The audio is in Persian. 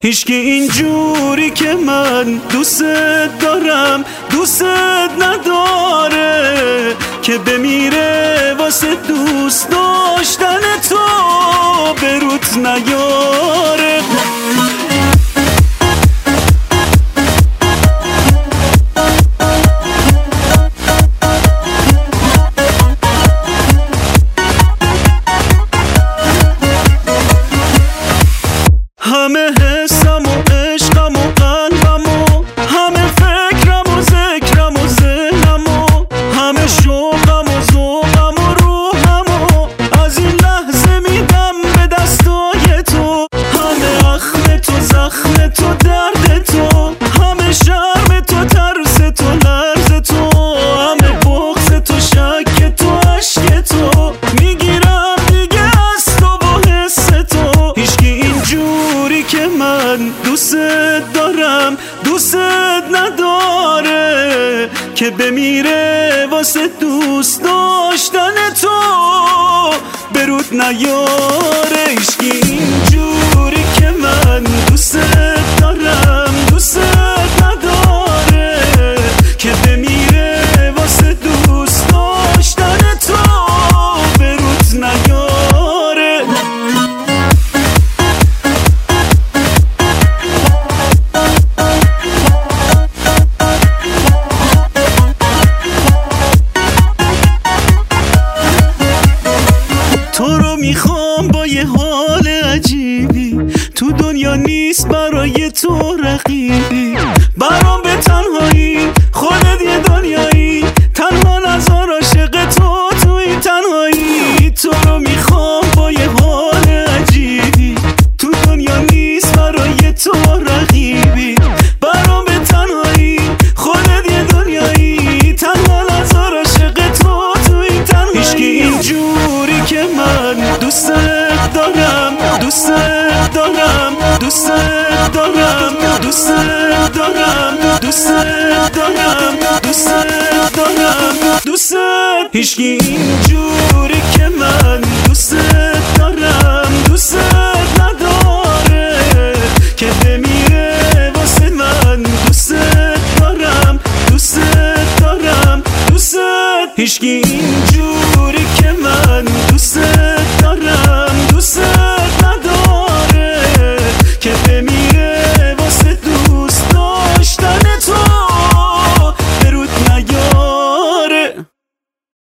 هیچکی اینجوری که من دوست دارم دوست نداره که بمیره واسه دوست داشتن تو بروت نیاره. همه حسم و عشقم و قلبم و همه فکرم و ذکرم و ذهنم و همه شوقم و ذوقم و روحم و از این لحظه میدم به دستای تو. همه اخم تو زخم تو درد تو همه شرم تو ترس تو لرز تو همه بغض تو شک تو عشق تو میگیرم دیگه از تو و حس تو. هیچکی اینجوری که من دوست دارم دوست نداره که بمیره واسه دوست داشتن تو برود نیاره. هیچکی اینجوری که من دوست دارم دوست نداره که بمیره واسه دوست داشتن تو برود نیاره. تو رو میخوام با یه حال عجیبی تو دنیا نیست برای تو رقیبی برام به تنهایی خودت یه دنیایی تنها نذار عاشق تو توی تنهایی. تو رو میخوام با یه حال عجیبی تو دنیا نیست برای تو رقیبی برام به تنهایی خودت یه دنیایی تنها نذار عاشق تو توی تنهایی. هیچکی اینجوری که من دوست دارم دوست دارم دوست دارم دوست دارم دوست دارم دوست دارم دوست. هیچکی اینجوری که من